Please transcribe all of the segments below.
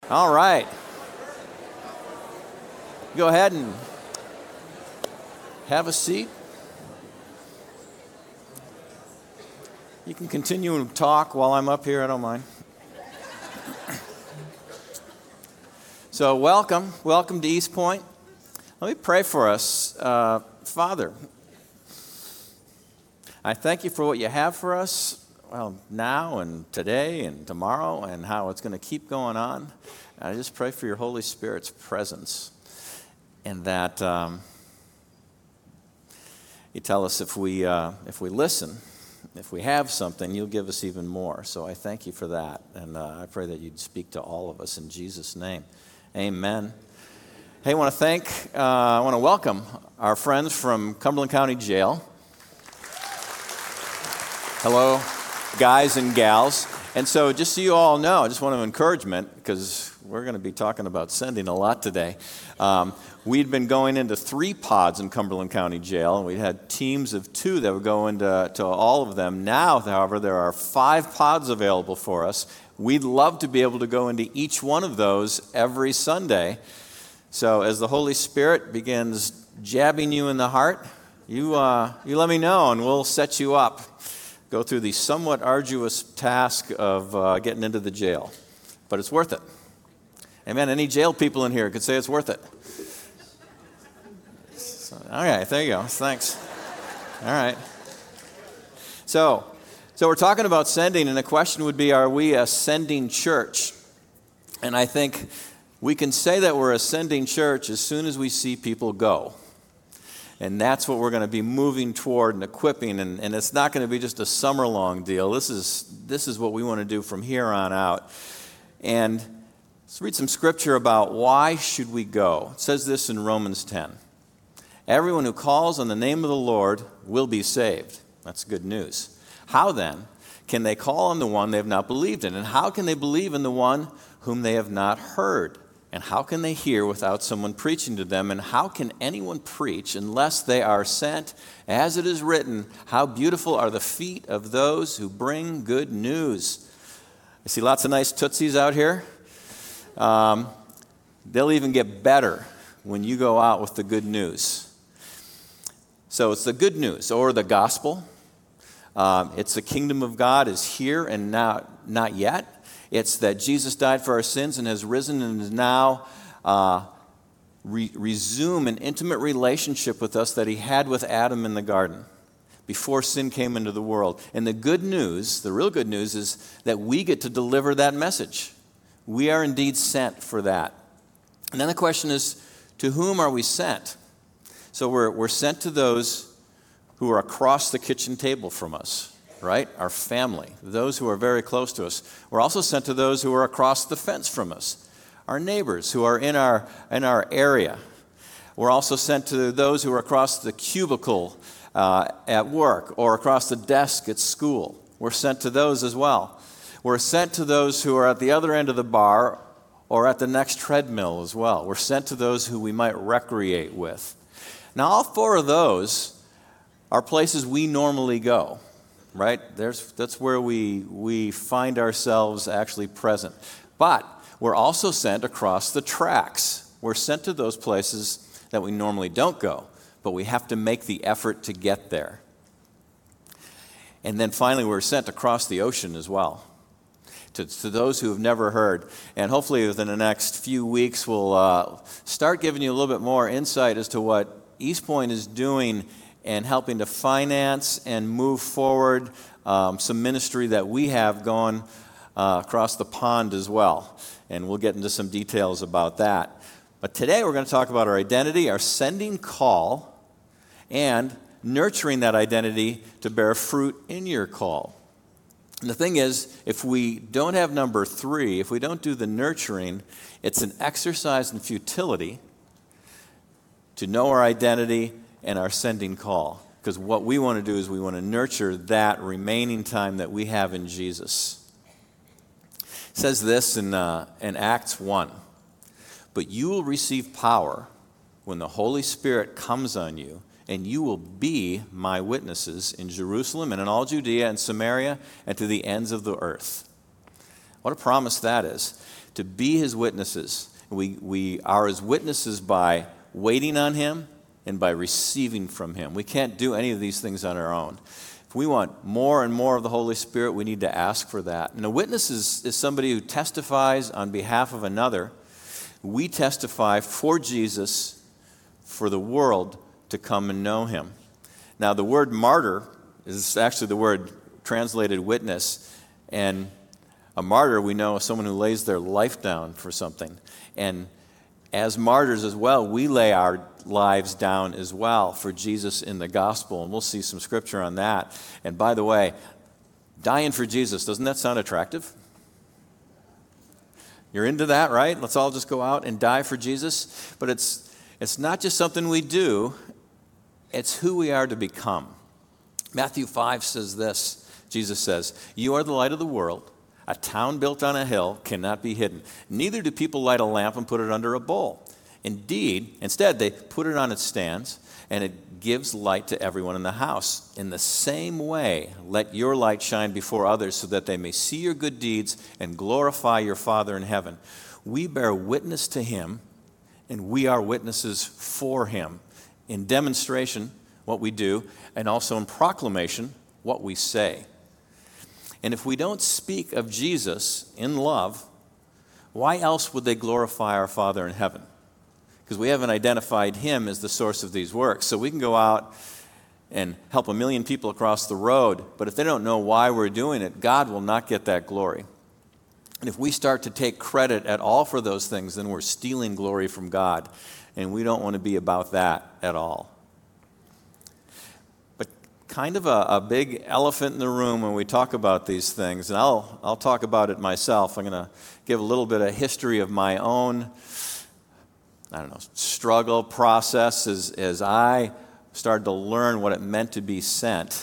All right. Go ahead and have a seat. You can continue and talk while I'm up here, I don't mind. So welcome to East Point. Let me pray for us. Father, I thank you for what you have for us, well, now and today and tomorrow, and how it's going to keep going on. I just pray for your Holy Spirit's presence, and that you tell us if we listen, if we have something, you'll give us even more. So I thank you for that, and I pray that you'd speak to all of us in Jesus' name. Amen. Hey, I want to welcome our friends from Cumberland County Jail. Hello, guys and gals. And so just so you all know, I just want to encouragement, because we're going to be talking about sending a lot today. We'd been going into 3 pods in Cumberland County Jail, and we had teams of 2 that would go into all of them. Now, however, there are 5 pods available for us. We'd love to be able to go into each one of those every Sunday. So as the Holy Spirit begins jabbing you in the heart, you let me know, and we'll set you up. Go through the somewhat arduous task of getting into the jail. But it's worth it. Amen. Any jail people in here could say it's worth it. So, okay, there you go. Thanks. All right. So we're talking about sending, and the question would be, are we a sending church? And I think we can say that we're a sending church as soon as we see people go. And that's what we're going to be moving toward and equipping. And it's not going to be just a summer-long deal. This is what we want to do from here on out. And let's read some scripture about why should we go. It says this in Romans 10. Everyone who calls on the name of the Lord will be saved. That's good news. How then can they call on the one they have not believed in? And how can they believe in the one whom they have not heard? And how can they hear without someone preaching to them? And how can anyone preach unless they are sent? As it is written, how beautiful are the feet of those who bring good news. I see lots of nice tootsies out here. They'll even get better when you go out with the good news. So it's the good news, or the gospel. It's the kingdom of God is here and not yet. It's that Jesus died for our sins and has risen and is now resume an intimate relationship with us that he had with Adam in the garden before sin came into the world. And the good news, the real good news, is that we get to deliver that message. We are indeed sent for that. And then the question is, to whom are we sent? So we're sent to those who are across the kitchen table from us. Right? Our family, those who are very close to us. We're also sent to those who are across the fence from us, our neighbors who are in our area. We're also sent to those who are across the cubicle at work or across the desk at school. We're sent to those as well. We're sent to those who are at the other end of the bar or at the next treadmill as well. We're sent to those who we might recreate with. Now, all 4 of those are places we normally go. Right? That's where we find ourselves actually present. But we're also sent across the tracks. We're sent to those places that we normally don't go, but we have to make the effort to get there. And then finally, we're sent across the ocean as well, to those who have never heard. And hopefully within the next few weeks, we'll start giving you a little bit more insight as to what East Point is doing and helping to finance and move forward some ministry that we have going across the pond as well. And we'll get into some details about that. But today we're going to talk about our identity, our sending call, and nurturing that identity to bear fruit in your call. And the thing is, if we don't have number 3, if we don't do the nurturing, it's an exercise in futility to know our identity and our sending call. Because what we want to do is we want to nurture that remaining time that we have in Jesus. It says this in Acts 1. But you will receive power when the Holy Spirit comes on you, and you will be my witnesses in Jerusalem and in all Judea and Samaria and to the ends of the earth. What a promise that is. to be his witnesses. We are his witnesses by waiting on him and by receiving from him. We can't do any of these things on our own. If we want more and more of the Holy Spirit, we need to ask for that. And a witness is somebody who testifies on behalf of another. We testify for Jesus, for the world to come and know him. Now, the word martyr is actually the word translated witness. And a martyr, we know, is someone who lays their life down for something. And as martyrs as well, we lay our lives down as well for Jesus in the gospel. And we'll see some scripture on that. And by the way, dying for Jesus, doesn't that sound attractive? You're into that, right? Let's all just go out and die for Jesus. But it's not just something we do, it's who we are to become. Matthew 5 says this. Jesus says, "You are the light of the world. A town built on a hill cannot be hidden. Neither do people light a lamp and put it under a bowl. Instead, they put it on its stands, and it gives light to everyone in the house. In the same way, let your light shine before others so that they may see your good deeds and glorify your Father in heaven." We bear witness to him, and we are witnesses for him in demonstration, what we do, and also in proclamation, what we say. And if we don't speak of Jesus in love, why else would they glorify our Father in heaven? Because we haven't identified him as the source of these works. So we can go out and help 1 million people across the road, but if they don't know why we're doing it, God will not get that glory. And if we start to take credit at all for those things, then we're stealing glory from God, and we don't want to be about that at all. Kind of a big elephant in the room when we talk about these things, and I'll talk about it myself. I'm going to give a little bit of history of my own, struggle process as I started to learn what it meant to be sent.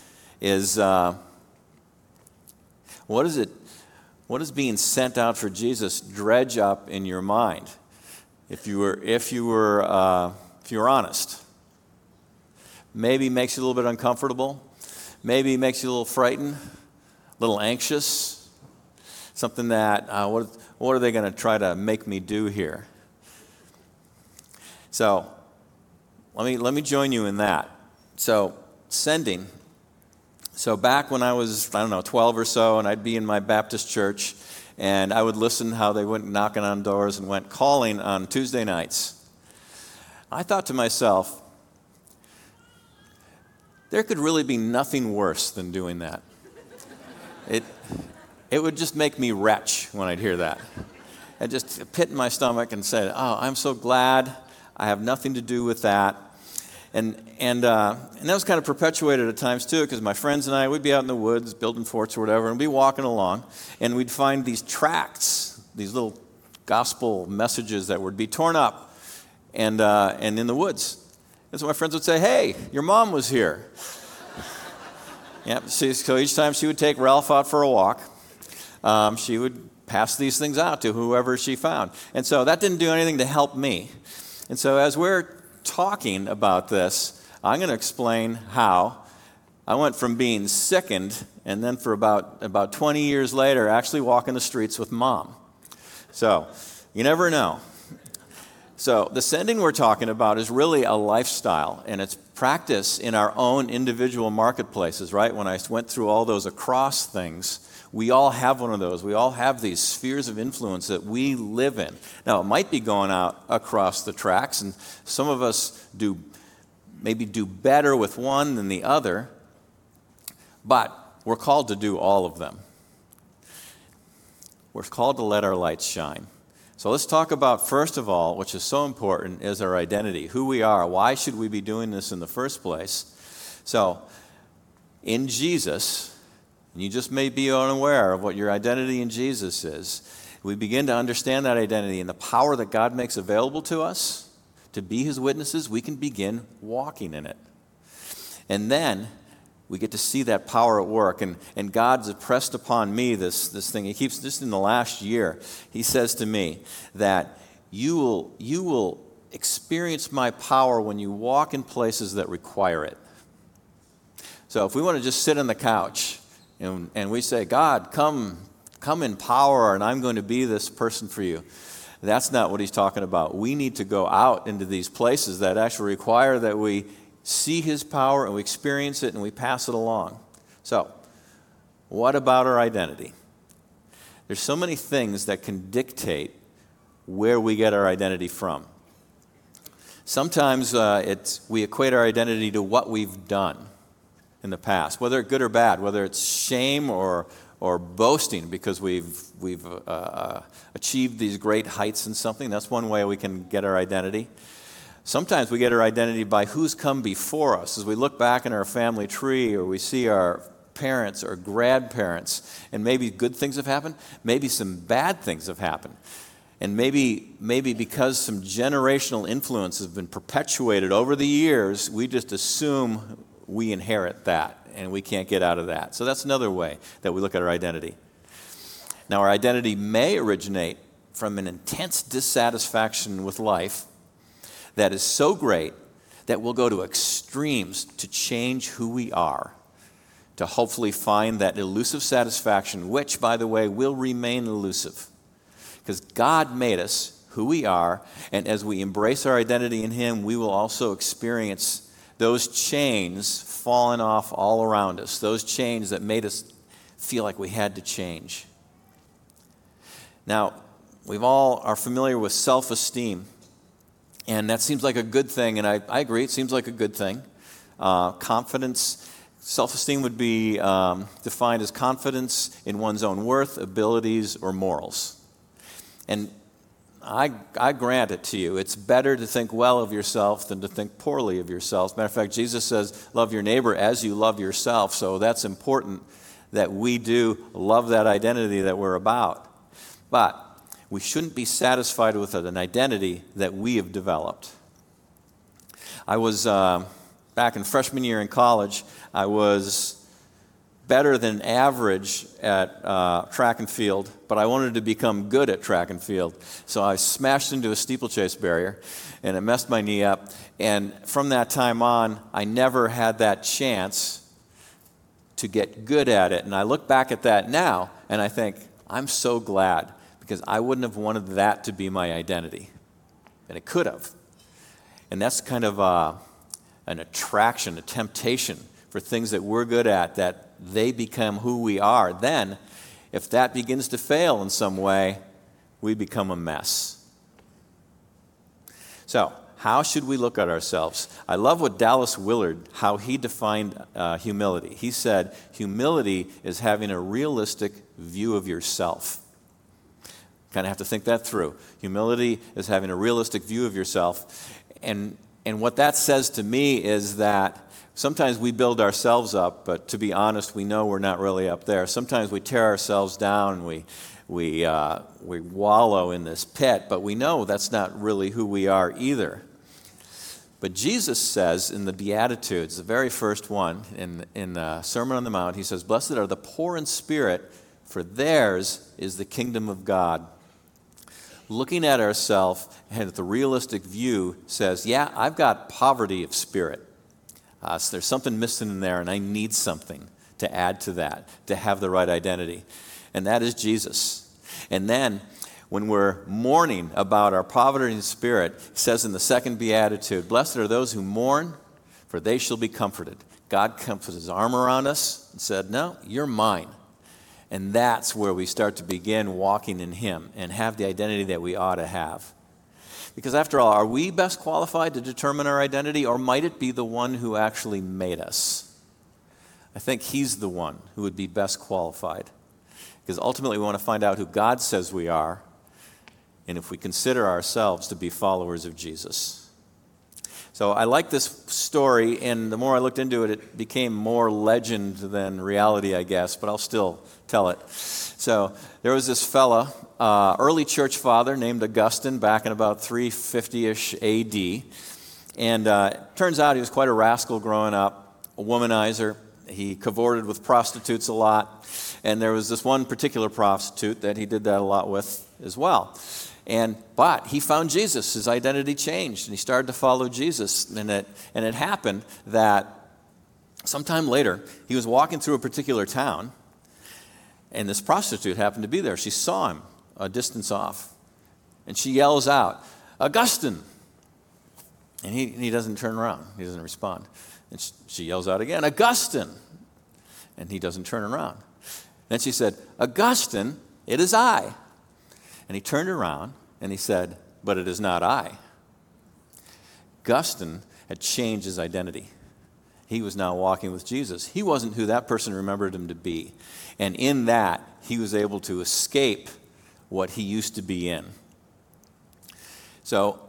What does being sent out for Jesus dredge up in your mind? If you were honest. Maybe makes you a little bit uncomfortable. Maybe makes you a little frightened, a little anxious. Something that, what are they going to try to make me do here? So, let me join you in that. So, sending. So back when I was, 12 or so, and I'd be in my Baptist church, and I would listen how they went knocking on doors and went calling on Tuesday nights. I thought to myself, there could really be nothing worse than doing that. It would just make me retch when I'd hear that. It just pit in my stomach and said, "Oh, I'm so glad I have nothing to do with that." And that was kind of perpetuated at times too, because my friends and I, we'd be out in the woods building forts or whatever, and we'd be walking along, and we'd find these tracts, these little gospel messages that would be torn up and in the woods. And so my friends would say, "Hey, your mom was here." Yep. So each time she would take Ralph out for a walk, she would pass these things out to whoever she found. And so that didn't do anything to help me. And so as we're talking about this, I'm going to explain how I went from being sickened and then for about 20 years later actually walking the streets with Mom. So you never know. So the sending we're talking about is really a lifestyle, and it's practice in our own individual marketplaces, right? When I went through all those across things, we all have one of those. We all have these spheres of influence that we live in. Now, it might be going out across the tracks, and some of us maybe do better with one than the other, but we're called to do all of them. We're called to let our lights shine. So let's talk about, first of all, which is so important, is our identity, who we are. Why should we be doing this in the first place? So, in Jesus, and you just may be unaware of what your identity in Jesus is, we begin to understand that identity and the power that God makes available to us to be his witnesses, we can begin walking in it. And then we get to see that power at work. And God's pressed upon me this thing. He keeps, just in the last year, he says to me that you will experience my power when you walk in places that require it. So if we want to just sit on the couch and we say, "God, come come in power and I'm going to be this person for you. That's not what he's talking about. We need to go out into these places that actually require that we see his power and we experience it and we pass it along. So, what about our identity? There's so many things that can dictate where we get our identity from. Sometimes we equate our identity to what we've done in the past, whether good or bad, whether it's shame or boasting because we've achieved these great heights in something. That's one way we can get our identity. Sometimes we get our identity by who's come before us. As we look back in our family tree or we see our parents or grandparents, and maybe good things have happened, maybe some bad things have happened. And maybe because some generational influence has been perpetuated over the years, we just assume we inherit that and we can't get out of that. So that's another way that we look at our identity. Now, our identity may originate from an intense dissatisfaction with life that is so great that we'll go to extremes to change who we are, to hopefully find that elusive satisfaction, which, by the way, will remain elusive. Because God made us who we are, and as we embrace our identity in him, we will also experience those chains falling off all around us, those chains that made us feel like we had to change. Now, we all are familiar with self-esteem, and that seems like a good thing, and I agree, it seems like a good thing. Confidence, self-esteem would be defined as confidence in one's own worth, abilities, or morals. And I grant it to you. It's better to think well of yourself than to think poorly of yourself. As a matter of fact, Jesus says, love your neighbor as you love yourself. So that's important that we do love that identity that we're about. But we shouldn't be satisfied with an identity that we have developed. I was, back in freshman year in college, I was better than average at track and field, but I wanted to become good at track and field. So I smashed into a steeplechase barrier, and it messed my knee up. And from that time on, I never had that chance to get good at it. And I look back at that now, and I think, I'm so glad, because I wouldn't have wanted that to be my identity. And it could have. And that's kind of an attraction, a temptation for things that we're good at, that they become who we are. Then, if that begins to fail in some way, we become a mess. So, how should we look at ourselves? I love what Dallas Willard, how he defined humility. He said, humility is having a realistic view of yourself. Kind of have to think that through. Humility is having a realistic view of yourself. And what that says to me is that sometimes we build ourselves up, but to be honest, we know we're not really up there. Sometimes we tear ourselves down, and we wallow in this pit, but we know that's not really who we are either. But Jesus says in the Beatitudes, the very first one, in the Sermon on the Mount, he says, "Blessed are the poor in spirit, for theirs is the kingdom of God." Looking at ourselves and at the realistic view says, yeah, I've got poverty of spirit. So there's something missing in there, and I need something to add to that, to have the right identity. And that is Jesus. And then, when we're mourning about our poverty in spirit, it says in the second Beatitude, "Blessed are those who mourn, for they shall be comforted." God put his arm around us and said, no, you're mine. And that's where we start to begin walking in him and have the identity that we ought to have. Because after all, are we best qualified to determine our identity, or might it be the one who actually made us? I think he's the one who would be best qualified. Because ultimately we want to find out who God says we are, and if we consider ourselves to be followers of Jesus. So I like this story, and the more I looked into it, it became more legend than reality, I guess, but I'll still tell it. So there was this fella, early church father named Augustine, back in about 350-ish AD. And it turns out he was quite a rascal growing up, a womanizer. He cavorted with prostitutes a lot. And there was this one particular prostitute that he did that a lot with as well. But he found Jesus. His identity changed, and he started to follow Jesus. And it happened that sometime later, he was walking through a particular town, And this prostitute happened to be there. She saw him a distance off. And she yells out, "Augustine!" And he doesn't turn around. He doesn't respond. And she yells out again, "Augustine!" And he doesn't turn around. Then she said, "Augustine, it is I." And he turned around and he said, "But it is not I." Augustine had changed his identity. He was now walking with Jesus. He wasn't who that person remembered him to be. And in that, he was able to escape what he used to be in. So,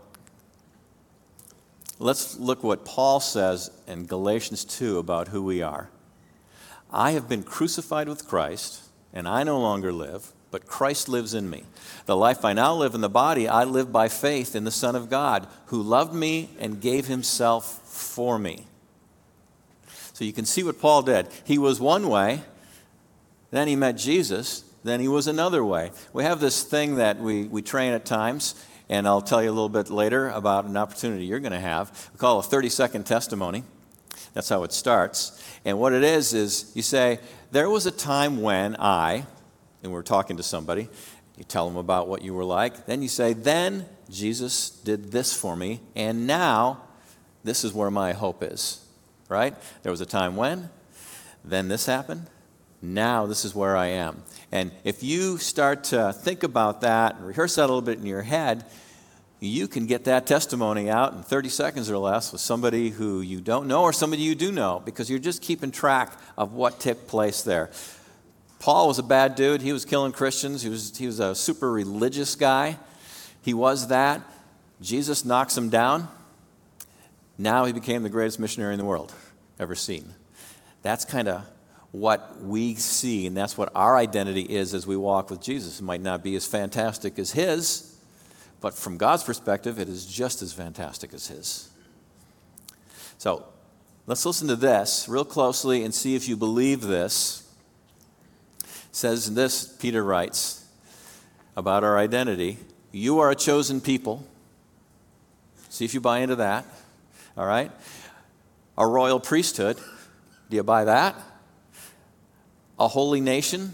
let's look what Paul says in Galatians 2 about who we are. "I have been crucified with Christ, and I no longer live, but Christ lives in me. The life I now live in the body, I live by faith in the Son of God, who loved me and gave himself for me." So you can see what Paul did. He was one way, then he met Jesus, then he was another way. We have this thing that we train at times, and I'll tell you a little bit later about an opportunity you're going to have. We call it a 30-second testimony. That's how it starts. And what it is you say, "There was a time when and we're talking to somebody, you tell them about what you were like. Then you say, "Then Jesus did this for me, and now this is where my hope is." Right? There was a time when, then this happened, now this is where I am. And if you start to think about that and rehearse that a little bit in your head, you can get that testimony out in 30 seconds or less with somebody who you don't know or somebody you do know, because you're just keeping track of what took place there. Paul was a bad dude. He was killing Christians. He was a super religious guy. He was that. Jesus knocks him down. Now he became the greatest missionary in the world ever seen. That's kind of what we see, and that's what our identity is as we walk with Jesus. It might not be as fantastic as his, but from God's perspective, it is just as fantastic as his. So let's listen to this real closely and see if you believe this. It says this, Peter writes about our identity: "You are a chosen people." See if you buy into that. All right? A royal priesthood. Do you buy that? A holy nation.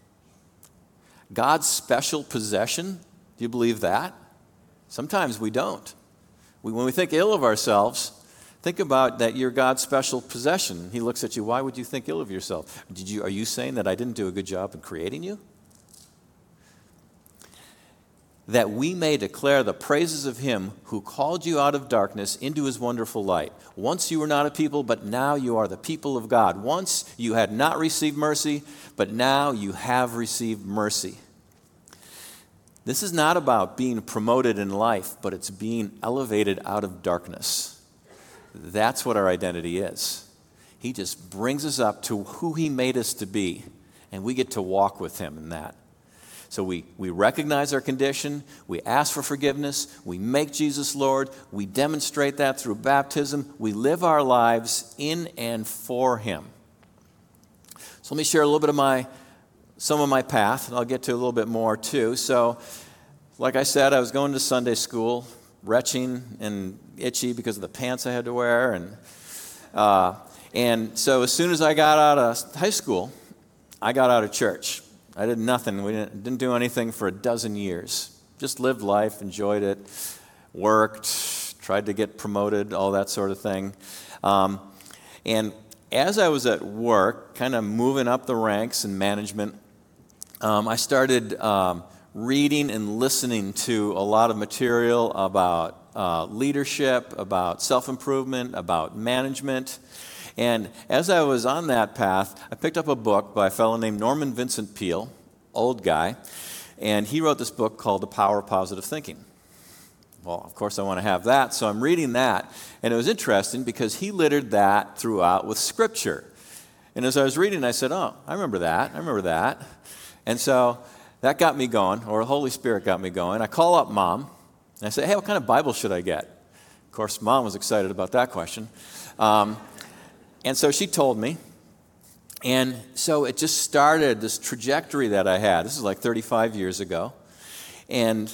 God's special possession. Do you believe that? Sometimes we don't. When we think ill of ourselves, think about that you're God's special possession. He looks at you, why would you think ill of yourself? Are you saying that I didn't do a good job in creating you? That we may declare the praises of him who called you out of darkness into his wonderful light. Once you were not a people, but now you are the people of God. Once you had not received mercy, but now you have received mercy. This is not about being promoted in life, but it's being elevated out of darkness. That's what our identity is. He just brings us up to who he made us to be, and we get to walk with him in that. So we recognize our condition, we ask for forgiveness, we make Jesus Lord, we demonstrate that through baptism, we live our lives in and for him. So let me share a little bit of some of my path, and I'll get to a little bit more too. So, like I said, I was going to Sunday school, retching and itchy because of the pants I had to wear, and so as soon as I got out of high school, I got out of church. I did nothing. We didn't do anything for a dozen years. Just lived life, enjoyed it, worked, tried to get promoted, all that sort of thing. And as I was at work, kind of moving up the ranks in management, I started reading and listening to a lot of material about leadership, about self-improvement, about management. And as I was on that path, I picked up a book by a fellow named Norman Vincent Peale, old guy, and he wrote this book called The Power of Positive Thinking. Well, of course I want to have that, so I'm reading that, and it was interesting because he littered that throughout with Scripture. And as I was reading, I said, oh, I remember that. And so that got me going, or the Holy Spirit got me going. I call up Mom, and I say, hey, what kind of Bible should I get? Of course, Mom was excited about that question. And so she told me, and so it just started this trajectory that I had. This is like 35 years ago. And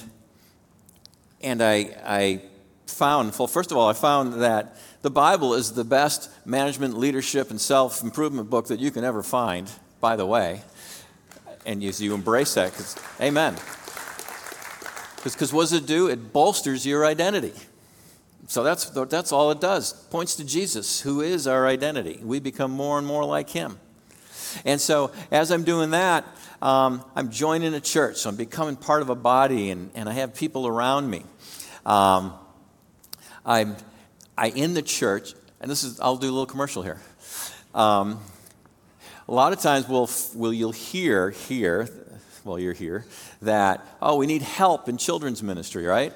I found, well, first of all, I found that the Bible is the best management, leadership, and self-improvement book that you can ever find, by the way. And you embrace that. Amen. Because what does it do? It bolsters your identity. So that's all it does. Points to Jesus, who is our identity. We become more and more like him. And so as I'm doing that, I'm joining a church. So I'm becoming part of a body, and I have people around me. I in the church, and I'll do a little commercial here. A lot of times you'll hear here, while you're here, that, we need help in children's ministry, right?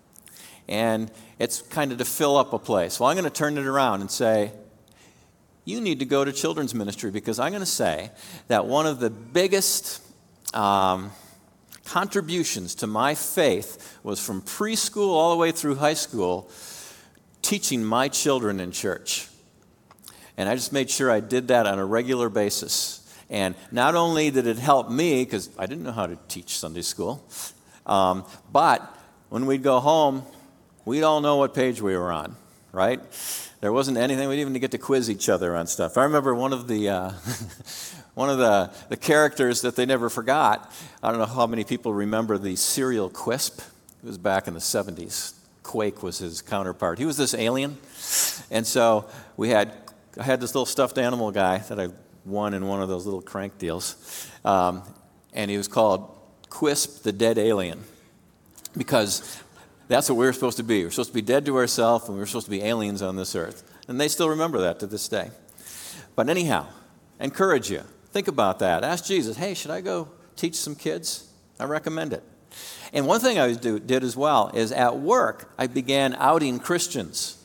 And it's kind of to fill up a place. Well, I'm going to turn it around and say, you need to go to children's ministry, because I'm going to say that one of the biggest contributions to my faith was from preschool all the way through high school, teaching my children in church. And I just made sure I did that on a regular basis. And not only did it help me, because I didn't know how to teach Sunday school, but when we'd go home, we'd all know what page we were on, right? There wasn't anything. We didn't even get to quiz each other on stuff. I remember one of the characters that they never forgot. I don't know how many people remember the cereal Quisp. It was back in the 70s. Quake was his counterpart. He was this alien. And so I had this little stuffed animal guy that I won in one of those little crank deals. And he was called Quisp the Dead Alien, because that's what we were supposed to be. We're supposed to be dead to ourselves, and we were supposed to be aliens on this earth. And they still remember that to this day. But anyhow, encourage you. Think about that. Ask Jesus, hey, should I go teach some kids? I recommend it. And one thing I did as well is at work, I began outing Christians.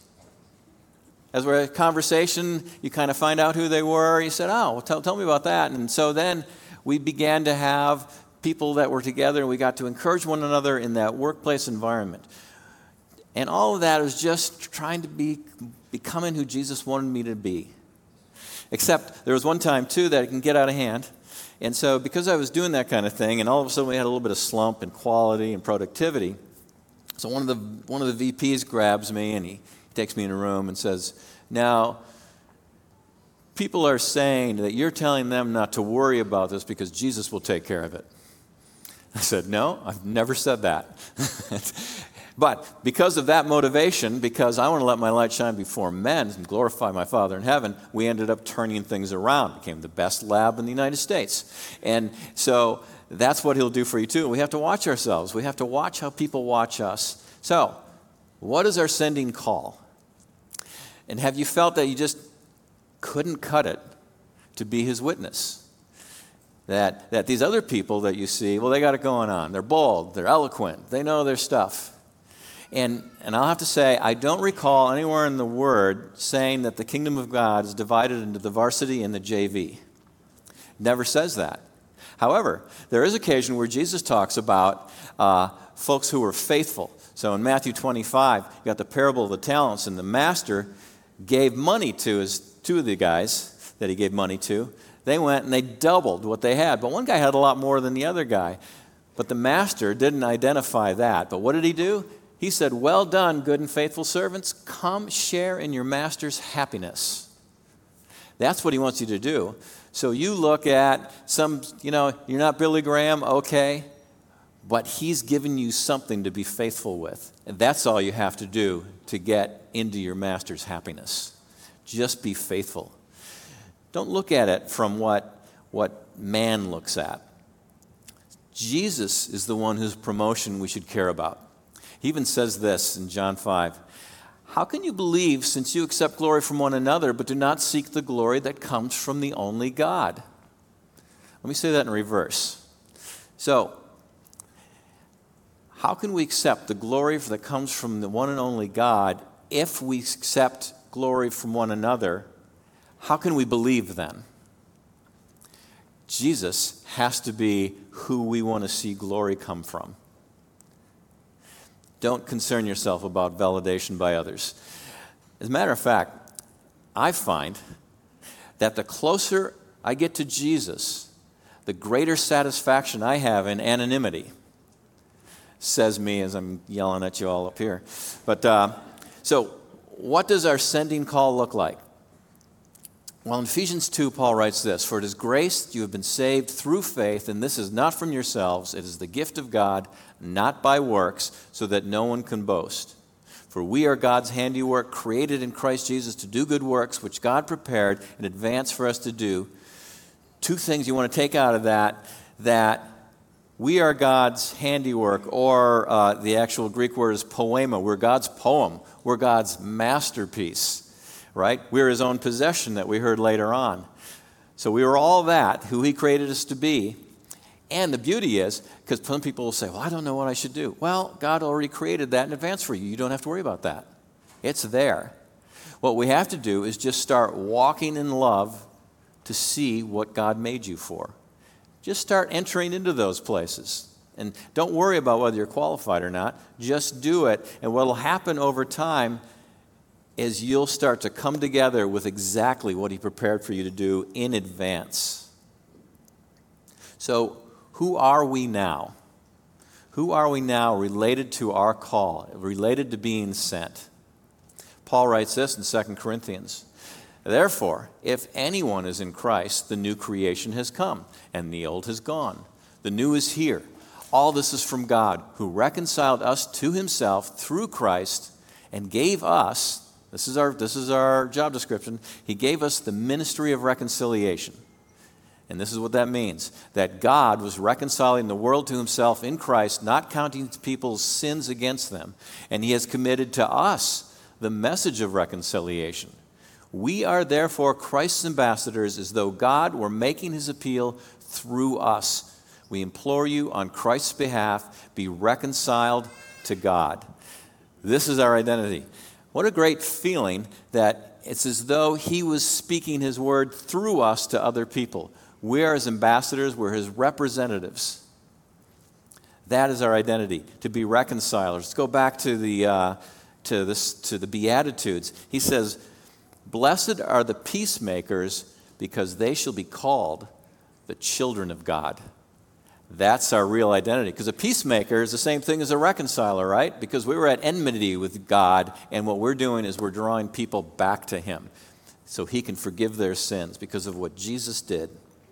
As we're in a conversation, you kind of find out who they were. You said, well, tell me about that. And so then we began to have people that were together, and we got to encourage one another in that workplace environment. And all of that was just trying to be becoming who Jesus wanted me to be. Except there was one time, too, that it can get out of hand. And so because I was doing that kind of thing, and all of a sudden we had a little bit of slump in quality and productivity, so one of the VPs grabs me, and he takes me in a room and says, now, people are saying that you're telling them not to worry about this because Jesus will take care of it. I said, no, I've never said that. But because of that motivation, because I want to let my light shine before men and glorify my Father in heaven, we ended up turning things around. Became the best lab in the United States. And so that's what he'll do for you too. We have to watch ourselves. We have to watch how people watch us. So, what is our sending call? And have you felt that you just couldn't cut it to be his witness? That these other people that you see, well, they got it going on. They're bold. They're eloquent. They know their stuff. And I'll have to say, I don't recall anywhere in the Word saying that the kingdom of God is divided into the varsity and the JV. Never says that. However, there is occasion where Jesus talks about folks who were faithful. So in Matthew 25, you got the parable of the talents, and the master gave money to two of the guys that he gave money to. They went and they doubled what they had. But one guy had a lot more than the other guy. But the master didn't identify that. But what did he do? He said, well done, good and faithful servants. Come share in your master's happiness. That's what he wants you to do. So you look at you're not Billy Graham, okay. But he's given you something to be faithful with. And that's all you have to do to get into your master's happiness. Just be faithful. Don't look at it from what man looks at. Jesus is the one whose promotion we should care about. He even says this in John 5. How can you believe since you accept glory from one another but do not seek the glory that comes from the only God? Let me say that in reverse. So, how can we accept the glory that comes from the one and only God if we accept glory from one another? How can we believe then? Jesus has to be who we want to see glory come from. Don't concern yourself about validation by others. As a matter of fact, I find that the closer I get to Jesus, the greater satisfaction I have in anonymity. Says me as I'm yelling at you all up here. But so what does our sending call look like? Well, in Ephesians 2, Paul writes this, "For it is grace you have been saved through faith, and this is not from yourselves. It is the gift of God, not by works, so that no one can boast. For we are God's handiwork, created in Christ Jesus to do good works, which God prepared in advance for us to do." Two things you want to take out of that we are God's handiwork, or the actual Greek word is poema. We're God's poem. We're God's masterpiece. Right? We're his own possession that we heard later on. So we were all that, who he created us to be. And the beauty is, because some people will say, well, I don't know what I should do. Well, God already created that in advance for you. You don't have to worry about that. It's there. What we have to do is just start walking in love to see what God made you for. Just start entering into those places. And don't worry about whether you're qualified or not. Just do it. And what will happen over time is you'll start to come together with exactly what he prepared for you to do in advance. So, who are we now? Who are we now related to our call, related to being sent? Paul writes this in 2 Corinthians. "Therefore, if anyone is in Christ, the new creation has come, and the old has gone. The new is here. All this is from God, who reconciled us to himself through Christ and gave us," this is our job description, "he gave us the ministry of reconciliation." And this is what that means, that God was reconciling the world to himself in Christ, not counting people's sins against them. And he has committed to us the message of reconciliation. We are therefore Christ's ambassadors, as though God were making his appeal through us. We implore you on Christ's behalf, be reconciled to God. This is our identity. What a great feeling that it's as though he was speaking his word through us to other people. We are his ambassadors, we're his representatives. That is our identity, to be reconcilers. Let's go back to the Beatitudes. He says, "Blessed are the peacemakers, because they shall be called the children of God." That's our real identity. Because a peacemaker is the same thing as a reconciler, right? Because we were at enmity with God, and what we're doing is we're drawing people back to him so he can forgive their sins because of what Jesus did.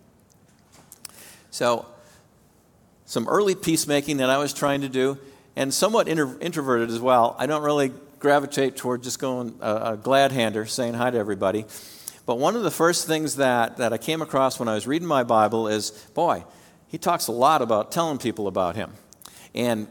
So, some early peacemaking that I was trying to do, and somewhat introverted as well. I don't really gravitate toward just going a glad-hander, saying hi to everybody. But one of the first things that I came across when I was reading my Bible is, boy, he talks a lot about telling people about him. And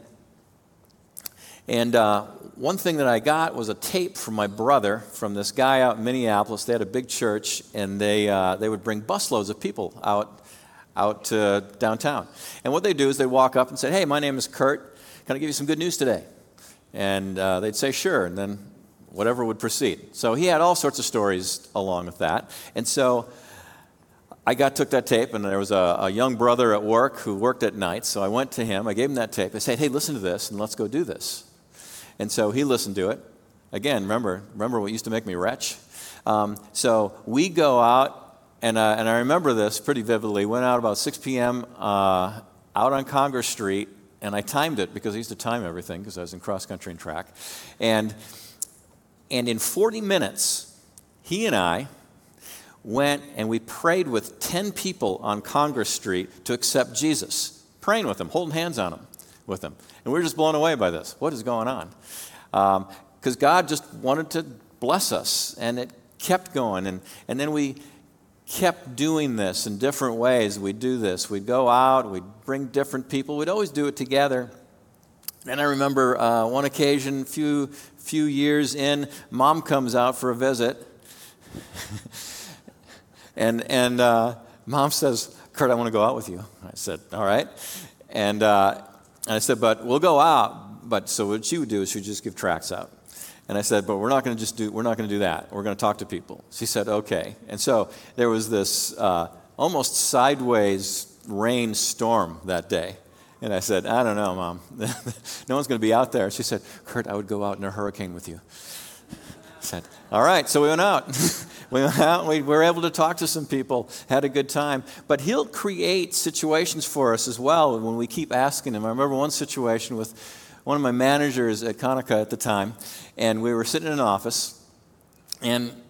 one thing that I got was a tape from my brother, from this guy out in Minneapolis. They had a big church, and they would bring busloads of people out to downtown. And what they do is they walk up and say, "Hey, my name is Kurt. Can I give you some good news today?" And they'd say, "Sure," and then whatever would proceed. So he had all sorts of stories along with that. And so I took that tape, and there was a young brother at work who worked at night, so I went to him, I gave him that tape, I said, "Hey, listen to this, and let's go do this." And so he listened to it. Again, remember what used to make me wretch? So we go out, and I remember this pretty vividly, went out about 6 p.m. Out on Congress Street, and I timed it because I used to time everything because I was in cross-country and track. And in 40 minutes, he and I went and we prayed with 10 people on Congress Street to accept Jesus, praying with them, holding hands on them with them. And we were just blown away by this. What is going on? Because God just wanted to bless us, and it kept going. And then we kept doing this in different ways. We'd do this. We'd go out. We'd bring different people. We'd always do it together. And I remember one occasion, few years in, Mom comes out for a visit. and Mom says, "Kurt, I want to go out with you." I said, "All right." And I said, "But we'll go out." But so what she would do is she would just give tracts out. And I said, "But we're not going to do that. We're going to talk to people." She said, "Okay." And so there was this almost sideways rainstorm that day. And I said, "I don't know, Mom. No one's going to be out there." She said, "Kurt, I would go out in a hurricane with you." I said, "All right." So we went out. We were able to talk to some people, had a good time. But he'll create situations for us as well when we keep asking him. I remember one situation with one of my managers at Conaca at the time, and we were sitting in an office, and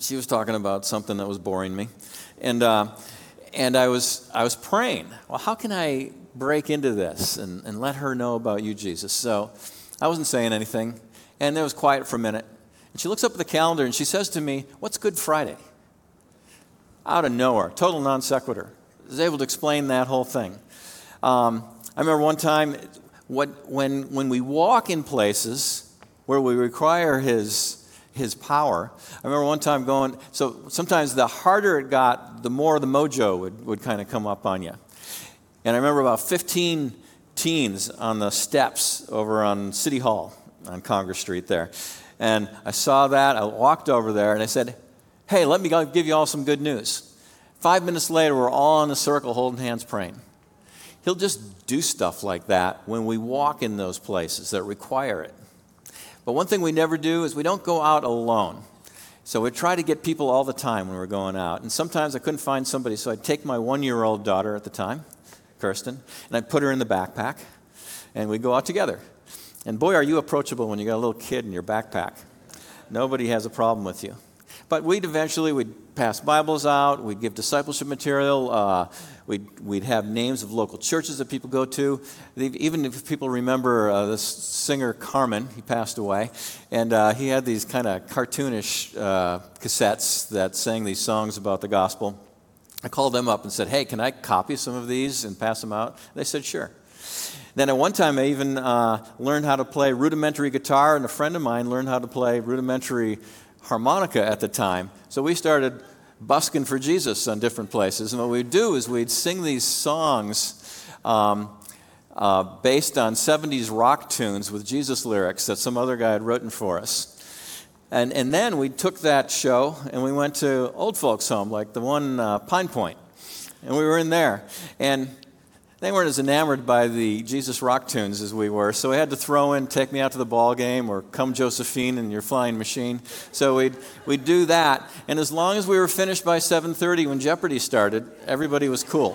she was talking about something that was boring me. And I was praying, well, how can I break into this and let her know about you, Jesus? So I wasn't saying anything, and it was quiet for a minute. And she looks up at the calendar, and she says to me, what's Good Friday? Out of nowhere, total non sequitur. I was able to explain that whole thing. I remember one time, when we walk in places where we require His power, I remember one time going, so sometimes the harder it got, the more the mojo would kind of come up on you. And I remember about 15 teens on the steps over on City Hall on Congress Street there. And I saw that, I walked over there, and I said, hey, let me give you all some good news. 5 minutes later, we're all in a circle holding hands praying. He'll just do stuff like that when we walk in those places that require it. But one thing we never do is we don't go out alone. So we try to get people all the time when we're going out. And sometimes I couldn't find somebody, so I'd take my 1-year-old daughter at the time, Kirsten, and I'd put her in the backpack, and we'd go out together. And boy, are you approachable when you got a little kid in your backpack. Nobody has a problem with you. But we'd pass Bibles out, we'd give discipleship material, we'd have names of local churches that people go to. Even if people remember this singer Carmen, he passed away, and he had these kind of cartoonish cassettes that sang these songs about the gospel. I called them up and said, hey, can I copy some of these and pass them out? They said, sure. Then at one time I even learned how to play rudimentary guitar, and a friend of mine learned how to play rudimentary harmonica at the time. So we started busking for Jesus on different places. And what we'd do is we'd sing these songs based on 70s rock tunes with Jesus lyrics that some other guy had written for us. And then we took that show and we went to old folks' home, like the one Pine Point. And we were in there. And they weren't as enamored by the Jesus rock tunes as we were, so we had to throw in Take Me Out to the Ball Game or Come Josephine in Your Flying Machine. So we'd do that, and as long as we were finished by 7:30 when Jeopardy started, everybody was cool.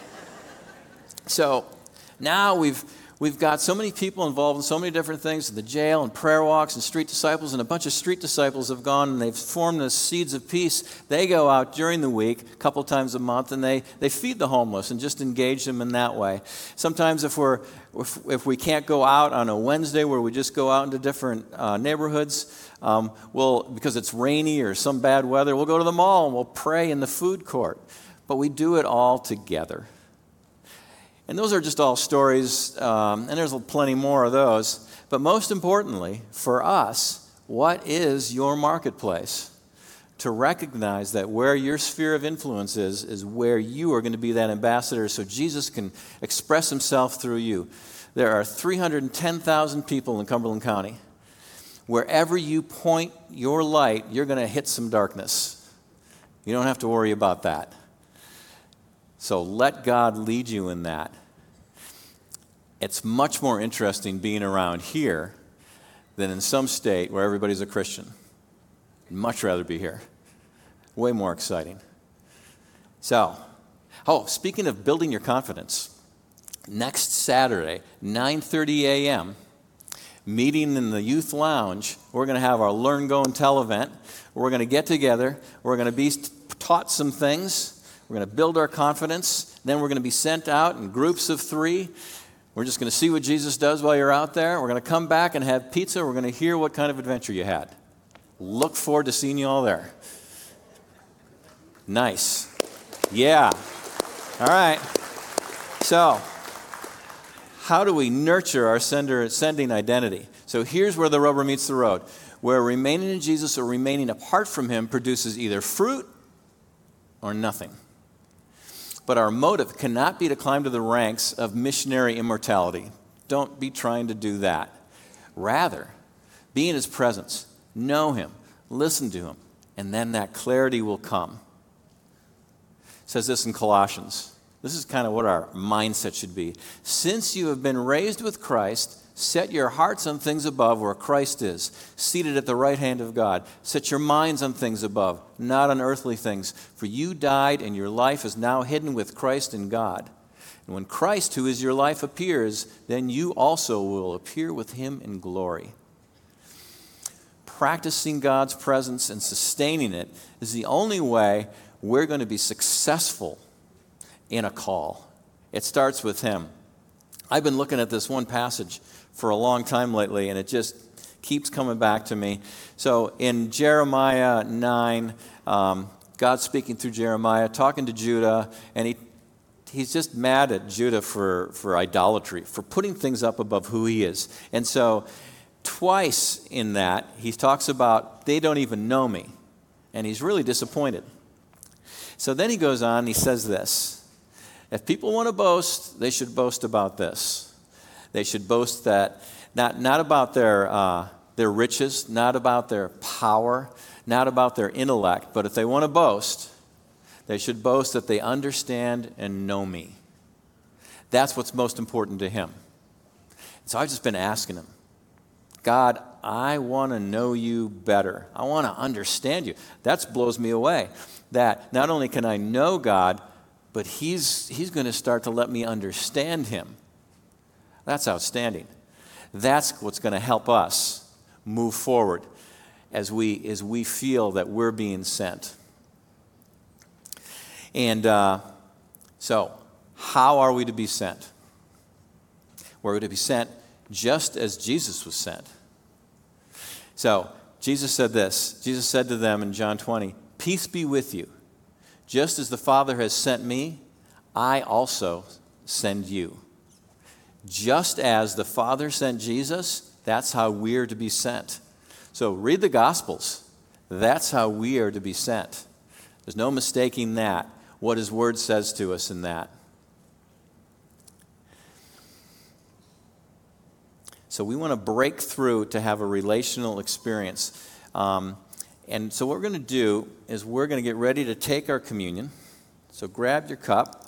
So now we've got so many people involved in so many different things, the jail and prayer walks and street disciples, and a bunch of street disciples have gone and they've formed the Seeds of Peace. They go out during the week, a couple times a month, and they feed the homeless and just engage them in that way. Sometimes if we can't go out on a Wednesday where we just go out into different neighborhoods, because it's rainy or some bad weather, we'll go to the mall and we'll pray in the food court. But we do it all together. And those are just all stories, and there's plenty more of those. But most importantly, for us, what is your marketplace? To recognize that where your sphere of influence is where you are going to be that ambassador so Jesus can express himself through you. There are 310,000 people in Cumberland County. Wherever you point your light, you're going to hit some darkness. You don't have to worry about that. So let God lead you in that. It's much more interesting being around here than in some state where everybody's a Christian. I'd much rather be here. Way more exciting. So, speaking of building your confidence, next Saturday, 9:30 a.m., meeting in the youth lounge, we're going to have our Learn, Go, and Tell event. We're going to get together. We're going to be taught some things. We're going to build our confidence. Then we're going to be sent out in groups of 3. We're just going to see what Jesus does while you're out there. We're going to come back and have pizza. We're going to hear what kind of adventure you had. Look forward to seeing you all there. Nice. Yeah. All right. So, how do we nurture our sending identity? So here's where the rubber meets the road. Where remaining in Jesus or remaining apart from him produces either fruit or nothing. But our motive cannot be to climb to the ranks of missionary immortality. Don't be trying to do that. Rather, be in his presence, know him, listen to him, and then that clarity will come. It says this in Colossians. This is kind of what our mindset should be. Since you have been raised with Christ, set your hearts on things above where Christ is, seated at the right hand of God. Set your minds on things above, not on earthly things. For you died, and your life is now hidden with Christ in God. And when Christ, who is your life, appears, then you also will appear with him in glory. practicing God's presence and sustaining it is the only way we're going to be successful in a call. It starts with Him. I've been looking at this one passage for a long time lately, and it just keeps coming back to me. So in Jeremiah 9, God's speaking through Jeremiah, talking to Judah, and he's just mad at Judah for idolatry, for putting things up above who he is. And so twice in that, he talks about, they don't even know me. And he's really disappointed. So then he goes on, he says this: if people want to boast, they should boast about this. They should boast that, not about their riches, not about their power, not about their intellect, but if they want to boast, they should boast that they understand and know me. That's what's most important to him. So I've just been asking him, God, I want to know you better. I want to understand you. That blows me away. That not only can I know God, but he's going to start to let me understand him. That's outstanding. That's what's going to help us move forward as we feel that we're being sent. And so, how are we to be sent? We're to be sent just as Jesus was sent. So, Jesus said this. Jesus said to them in John 20, "Peace be with you. Just as the Father has sent me, I also send you." Just as the Father sent Jesus, that's how we're to be sent. So read the Gospels. That's how we are to be sent. There's no mistaking that, what his word says to us in that. So we want to break through to have a relational experience. And so what we're going to do is we're going to get ready to take our communion. So grab your cup.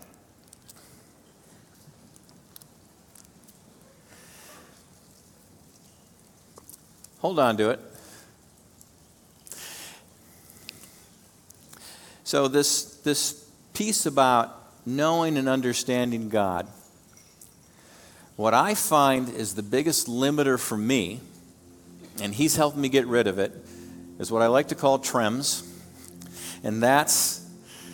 Hold on to it. So this piece about knowing and understanding God, what I find is the biggest limiter for me, and he's helped me get rid of it, is what I like to call trems. And that's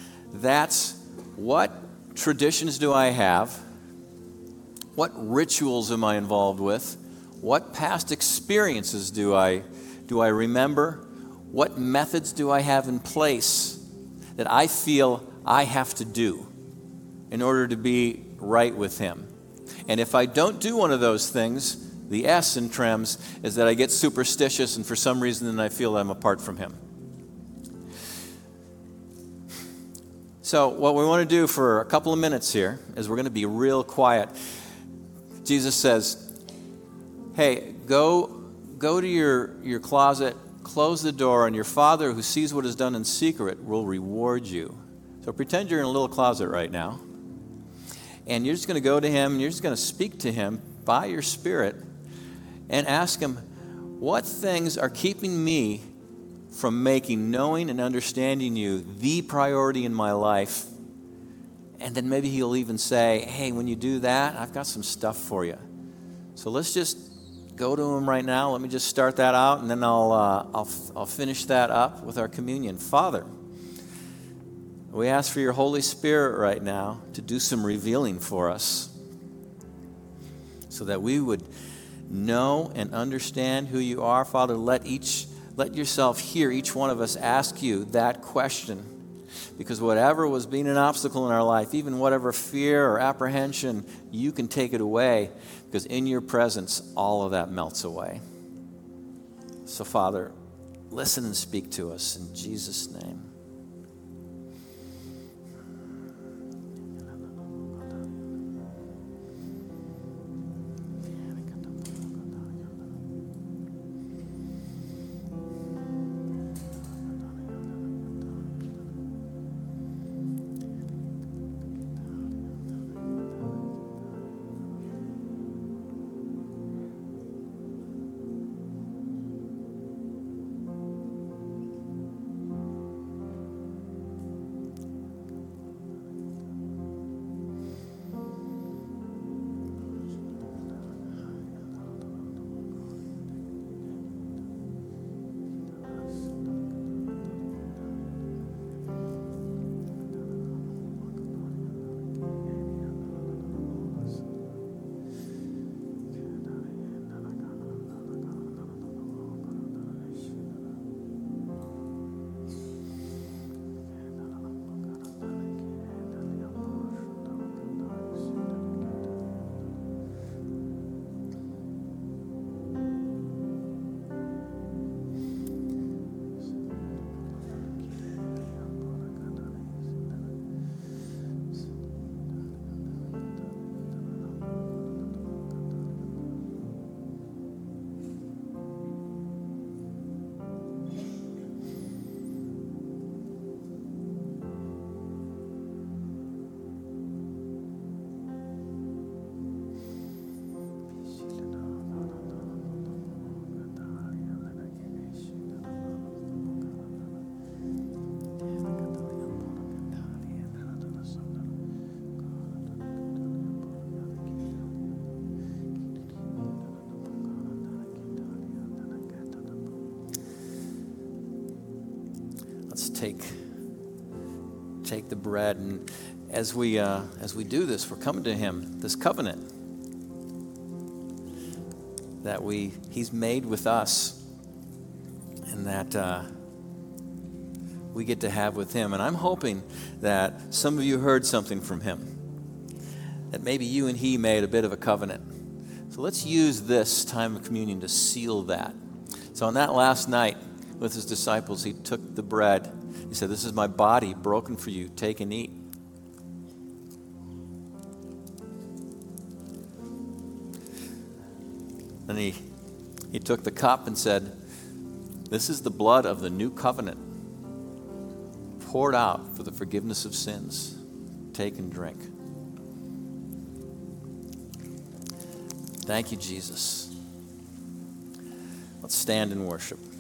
what traditions do I have? What rituals am I involved with? What past experiences do I remember? What methods do I have in place that I feel I have to do in order to be right with him? And if I don't do one of those things, the S in trems is that I get superstitious, and for some reason then I feel I'm apart from him. So what we want to do for a couple of minutes here is we're going to be real quiet. Jesus says, hey, go to your closet, close the door, and your Father who sees what is done in secret will reward you. So pretend you're in a little closet right now. And you're just going to go to him, and you're just going to speak to him by your Spirit and ask him, what things are keeping me from making knowing and understanding you the priority in my life? And then maybe he'll even say, hey, when you do that, I've got some stuff for you. So let's just go to him right now. Let me just start that out, and then I'll finish that up with our communion. Father, we ask for your Holy Spirit right now to do some revealing for us so that we would know and understand who you are. Father, let yourself hear each one of us ask you that question, because whatever was being an obstacle in our life, even whatever fear or apprehension, you can take it away, because in your presence, all of that melts away. So, Father, listen and speak to us in Jesus' name. take the bread. And as we do this, we're coming to him, this covenant that he's made with us, and that we get to have with him. And I'm hoping that some of you heard something from him, that maybe you and he made a bit of a covenant. So let's use this time of communion to seal that. So on that last night with his disciples, he took the bread. He said, "This is my body broken for you. Take and eat." And he took the cup and said, "This is the blood of the new covenant, poured out for the forgiveness of sins. Take and drink." Thank you, Jesus. Let's stand and worship.